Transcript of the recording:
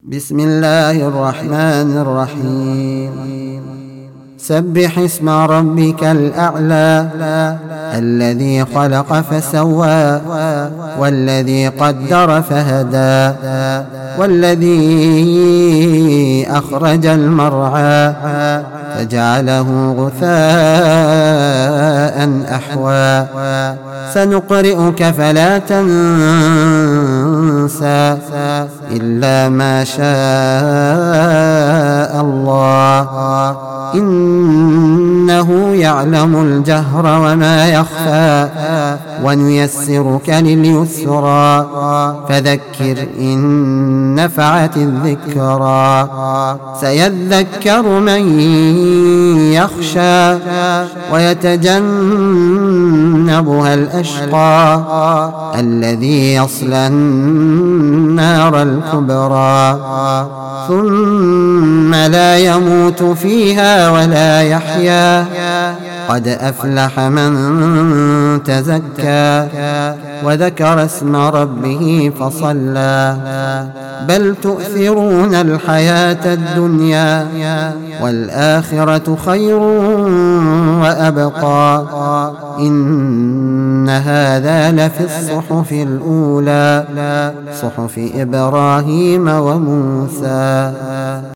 بسم الله الرحمن الرحيم. سبح اسم ربك الأعلى الذي خلق فسوى والذي قدر فهدى والذي أخرج المرعى فجعله غثاء أحوى سنقرئك فلا تنسى إلا ما شاء الله إنه يعلم الجهر وما يخفى ونيسرك لليسرى فذكر إن نفعت الذكرى سيذكر من يخشى ويتجنبها الأشقى الذي يصلى النار الكبرى ثم لا يموت فيها ولا يحيا قد أفلح من تزكى وذكر اسم ربه فصلى بل تؤثرون الحياة الدنيا والآخرة خير وأبقى إن هذا لفي الصحف الأولى صحف إبراهيم وموسى.